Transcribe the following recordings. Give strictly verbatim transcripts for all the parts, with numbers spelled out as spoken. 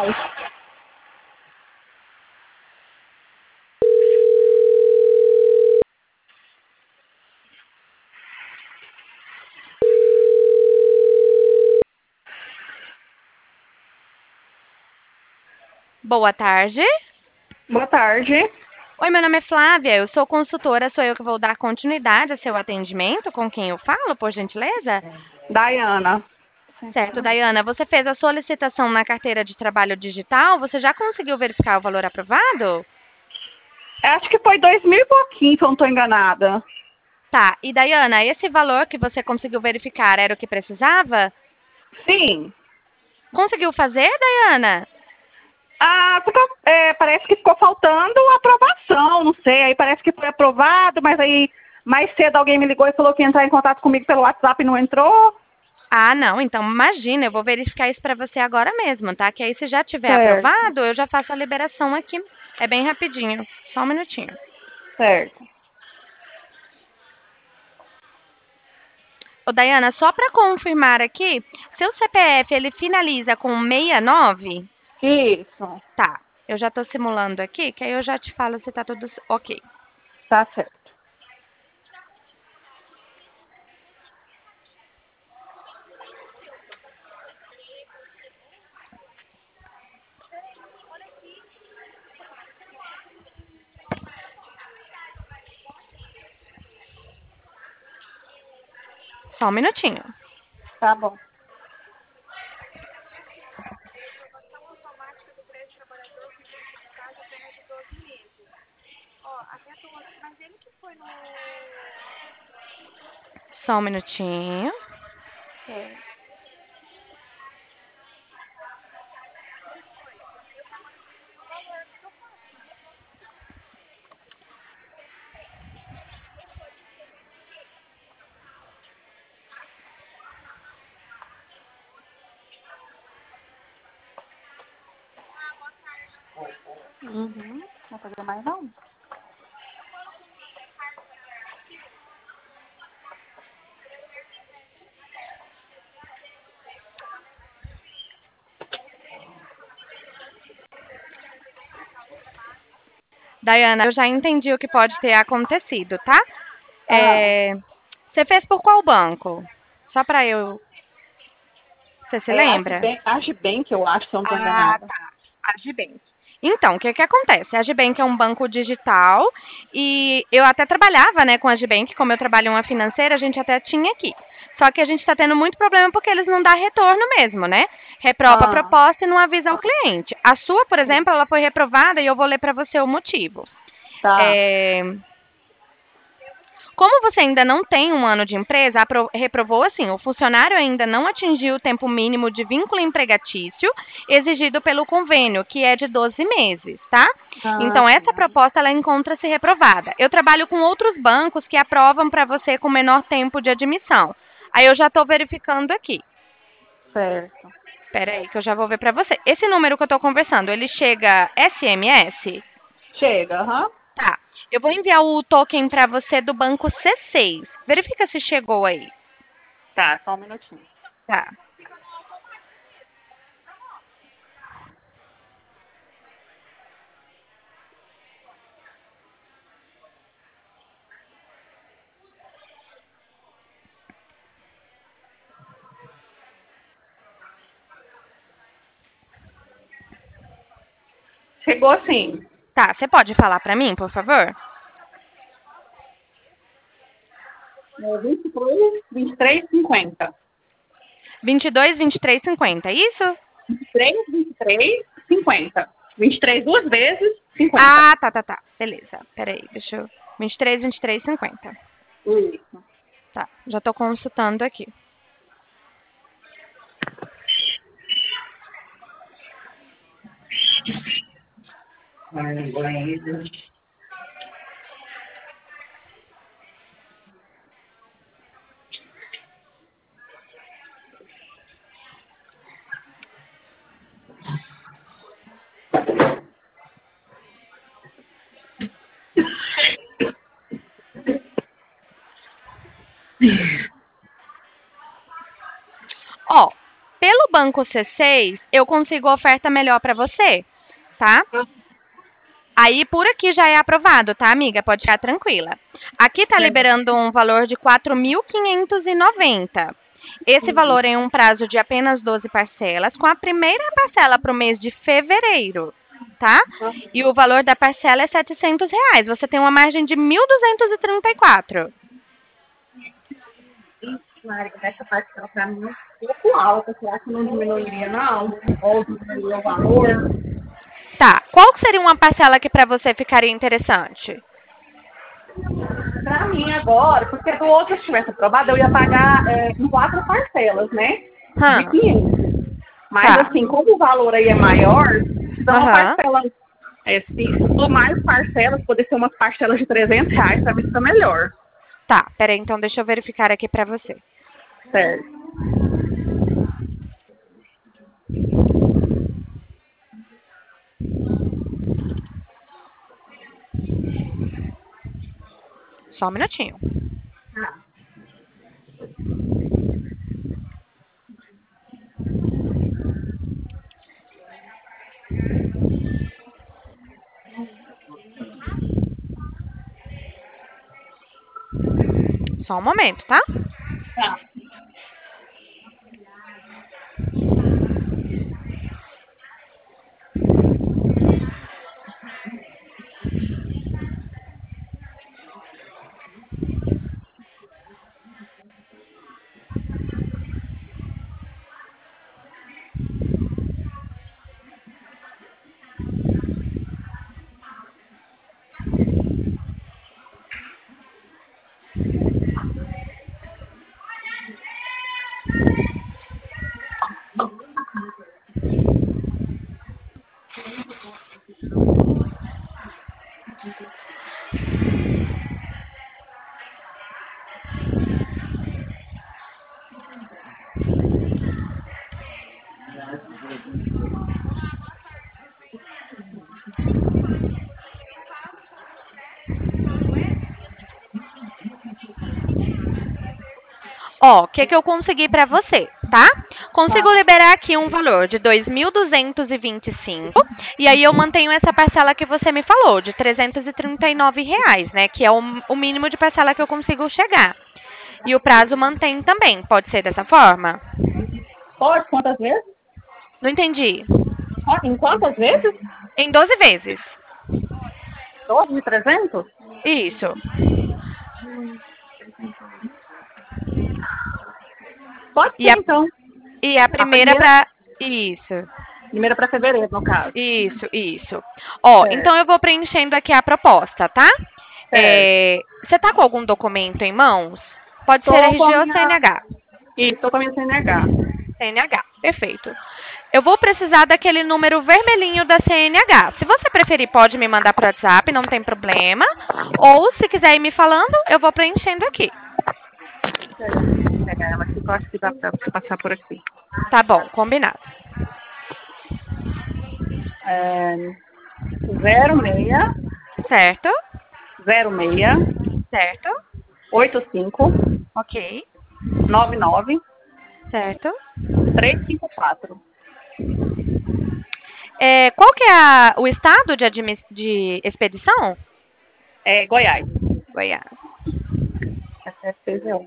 Tchau. Boa tarde. Boa tarde. Oi, meu nome é Flávia, eu sou consultora, sou eu que vou dar continuidade ao seu atendimento. Com quem eu falo, por gentileza? Daiana. Certo, Daiana, você fez a solicitação na carteira de trabalho digital? Você já conseguiu verificar o valor aprovado? Acho que foi dois mil e pouquinho, se eu não estou enganada. Tá, e Daiana, esse valor que você conseguiu verificar era o que precisava? Sim. Conseguiu fazer, Daiana? Ah, ficou- é, parece que ficou faltando aprovação, não sei. Aí parece que foi aprovado, mas aí mais cedo alguém me ligou e falou que ia entrar em contato comigo pelo WhatsApp e não entrou. Ah, não, então imagina, eu vou verificar isso para você agora mesmo, tá? Que aí se já tiver Certo, aprovado, eu já faço a liberação aqui. É bem rapidinho, só um minutinho. certo. Ô, Daiana, só para confirmar aqui, seu C P F ele finaliza com sessenta e nove? Isso, Tá, eu já tô simulando aqui, que aí eu já te falo se tá tudo ok. tá certo. Só um minutinho. Tá bom. Só um minutinho. É. Uhum. Não vai fazer mais não? Daiana, eu já entendi o que pode ter acontecido, tá? Ah, É, você fez por qual banco? Só para eu. Você se é age lembra? bem, age bem que eu acho, se eu não estou Ah, enganada. tá. Agibank. Então, o que que acontece? A Agibank é um banco digital e eu até trabalhava, né, com a Agibank, como eu trabalho em uma financeira, a gente até tinha aqui. Só que a gente está tendo muito problema porque eles não dão retorno mesmo, né? Reprova a Ah, proposta e não avisa o cliente. A sua, por exemplo, ela foi reprovada e eu vou ler para você o motivo. tá. É, Como você ainda não tem um ano de empresa, apro- reprovou assim: o funcionário ainda não atingiu o tempo mínimo de vínculo empregatício exigido pelo convênio, que é de doze meses, tá? Ah, Então, essa tá. proposta ela encontra-se reprovada. Eu trabalho com outros bancos que aprovam para você com menor tempo de admissão. Aí eu já estou verificando aqui. Certo. Espera aí, que eu já vou ver para você. Esse número que eu estou conversando, ele chega S M S? Chega, aham. Tá. Eu vou enviar o token para você do banco C seis. Verifica se chegou aí. Tá, só um minutinho. Tá. Chegou sim. Tá, você pode falar para mim, por favor? É vinte e três, vinte e três, cinquenta. vinte e dois, vinte e três, cinquenta, é isso? vinte e três, vinte e três, cinquenta. vinte e três duas vezes, cinquenta. Ah, tá, tá, tá. Beleza. Peraí, deixa eu. vinte e três, vinte e três, cinquenta. Isso. Tá, já tô consultando aqui. Ó, pelo banco C seis, eu consigo oferta melhor para você, tá? Aí por aqui já é aprovado, tá, amiga? Pode ficar tranquila. Aqui tá liberando um valor de quatro mil quinhentos e noventa. Esse valor em um prazo de apenas doze parcelas, com a primeira parcela para o mês de fevereiro, tá? E o valor da parcela é setecentos reais. Você tem uma margem de mil duzentos e trinta e quatro. Mário, essa parcela para mim é um pouco alta. Será que não diminuiria, não? Ou diminuiria o valor? Tá. Qual seria uma parcela que para você ficaria interessante? Para mim agora, porque do outro se tivesse aprovado, eu ia pagar é, em quatro parcelas, né? De Hã? quinhentos. Mas Tá. assim, como o valor aí é maior, se dá uma Aham. parcela, é, se, se for mais parcelas, poder ser umas parcelas de trezentos reais, para mim fica melhor. Tá. Peraí, então deixa eu verificar aqui para você. Certo. Só um minutinho. Só um momento, tá? Tá. Ó, o que que eu consegui para você, tá? Consigo Tá. liberar aqui um valor de dois mil duzentos e vinte e cinco, e aí eu mantenho essa parcela que você me falou, de trezentos e trinta e nove reais, né? Que é o, o mínimo de parcela que eu consigo chegar. E o prazo mantém também, pode ser dessa forma? Pode? Quantas vezes? Não entendi. Ó, em quantas vezes? Em doze vezes. doze de trezentos? Isso. Pode E ser, a, então. e a A primeira primeira, para. Isso. primeira para fevereiro, no caso. Isso, isso. Ó, Certo. então eu vou preenchendo aqui a proposta, tá? Certo. É, você tá com algum documento em mãos? Pode ser Tô com a R G ou minha. C N H. Isso, tô com a minha C N H. C N H, perfeito. Eu vou precisar daquele número vermelhinho da C N H. Se você preferir, pode me mandar pro WhatsApp, não tem problema. Ou se quiser ir me falando, eu vou preenchendo aqui. Certo. Vou pegar ela aqui, que eu acho que dá pra passar por aqui. Tá bom, combinado. É, zero seis, Certo? zero seis, Certo? oito cinco, Ok. nove nove, Certo. três cinco quatro. É, qual que é a- o estado de, admi- de expedição? É Goiás. Goiás. Essa é P Z um.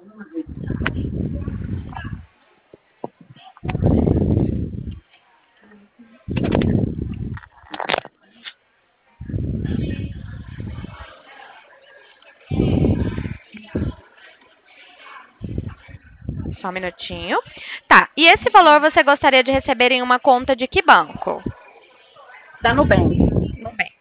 Só um minutinho. Tá, e esse valor você gostaria de receber em uma conta de que banco? Da Nubank. Nubank.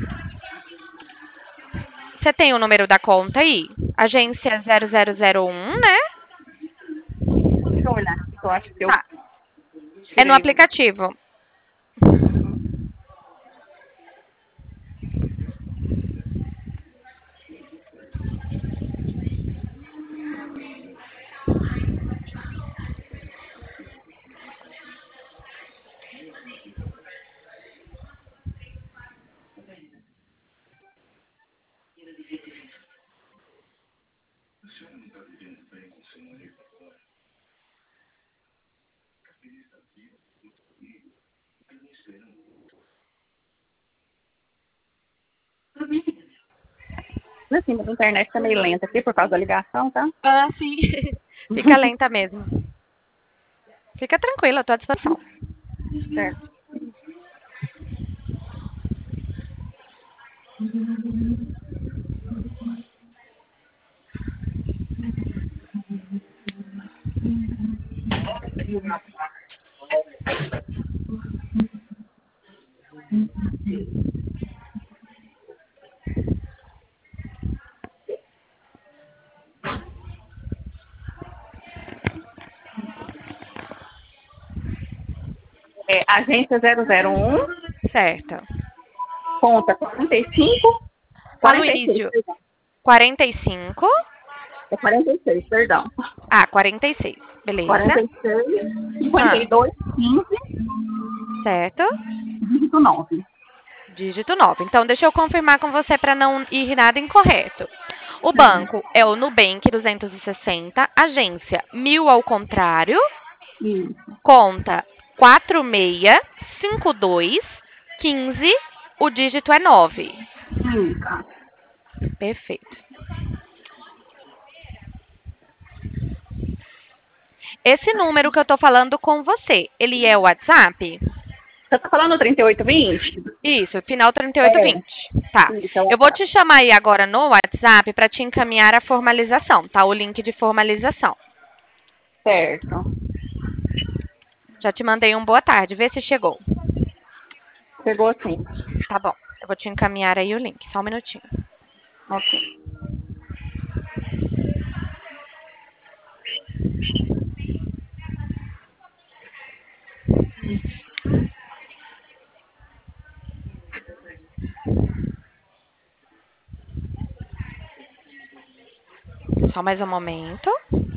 Você tem o número da conta aí? Agência zero zero zero um, né? Deixa eu olhar aqui, que eu acho que eu Tá. É no tirei. aplicativo. Assim, a internet tá meio lenta aqui por causa da ligação, tá? Ah, sim. Fica lenta mesmo. Fica tranquila, eu tô à disposição. Certo. É, agência zero zero um, Certo. conta quarenta e cinco, Ô, quarenta e seis, Luísio, perdão. quarenta e cinco. É quarenta e seis, perdão. Ah, quarenta e seis. Beleza. quarenta e seis, cinquenta e dois, quinze, Certo. dígito nove. Dígito nove. Então, deixa eu confirmar com você para não ir nada incorreto. O banco é o Nubank duzentos e sessenta, agência mil ao contrário, Isso. conta quatro seis cinco dois quinze, o dígito é nove. Isso. Perfeito. Esse número que eu tô falando com você, ele é o WhatsApp? Você tá falando trinta e oito vinte? Isso, final trinta e oito vinte. Tá. Isso, é o Eu vou WhatsApp. te chamar aí agora no WhatsApp para te encaminhar a formalização, tá? O link de formalização. Certo. Já te mandei um boa tarde, vê se chegou. Chegou sim. Tá bom. Eu vou te encaminhar aí o link, só um minutinho. Ok. Só mais um momento.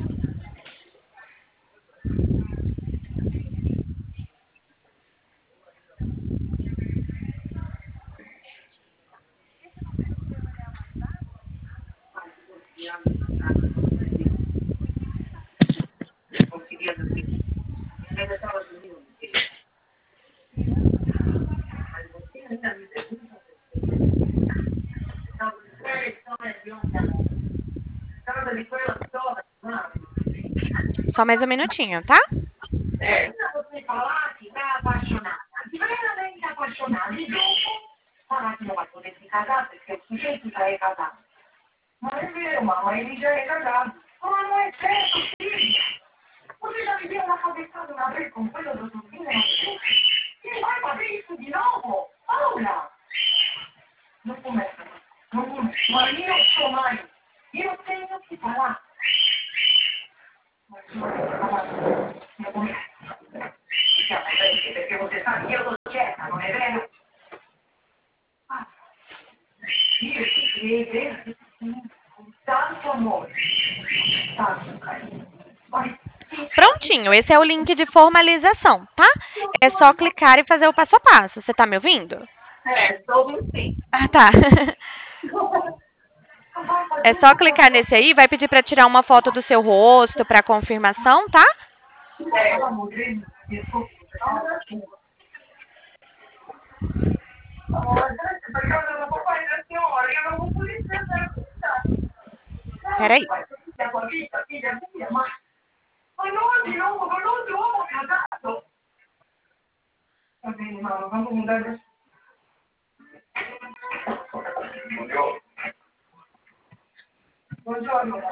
Só mais um minutinho, tá? Você falar que tá apaixonada, verdadeiramente apaixonada, e dopo falar que não vai poder se casar, porque o sujeito já é casado. Não é mesmo, mamãe, ele já é casado. Ah, não é certo, filha. Você já viveu uma cabeçada uma vez com coisa do sobrinho na frente? E vai fazer isso de novo? Paula! Não começa, não começa. Mas eu sou mãe. E eu tenho que falar. Mas não vai falar. Não começa. Perché você sabe, io lo cerca, non è vero? Ah, io ti credo con tanto amore, tanto carinho. Mas, Prontinho, esse é o link de formalização, tá? É só clicar e fazer o passo a passo. Você tá me ouvindo? É, estou ouvindo sim. Ah, tá. É só clicar nesse aí, vai pedir para tirar uma foto do seu rosto para confirmação, tá? é, pelo amor de Deus, desculpa, só um minutinho. Amor, perché eu não vou fazer a senhora, eu não vou poder fazer. Peraí. A tua vita, filha mia, ma... Ma non di nuovo, non di nuovo casato! Va bene, mamma, vamos mudar de... Buongiorno. Buongiorno.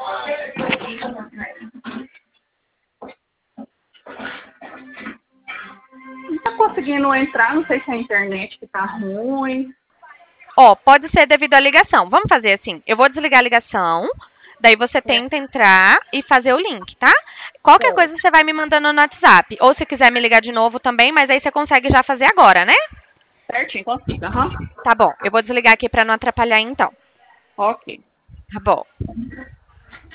Não tá conseguindo entrar, não sei se é a internet que tá ruim. Ó, pode ser devido à ligação. Vamos fazer assim. Eu vou desligar a ligação, daí você tenta entrar e fazer o link, tá? Qualquer É. coisa você vai me mandando no WhatsApp. Ou se quiser me ligar de novo também, mas aí você consegue já fazer agora, né? Certinho, consigo. Aham. Tá bom. Eu vou desligar aqui pra não atrapalhar então. Ok. Tá bom.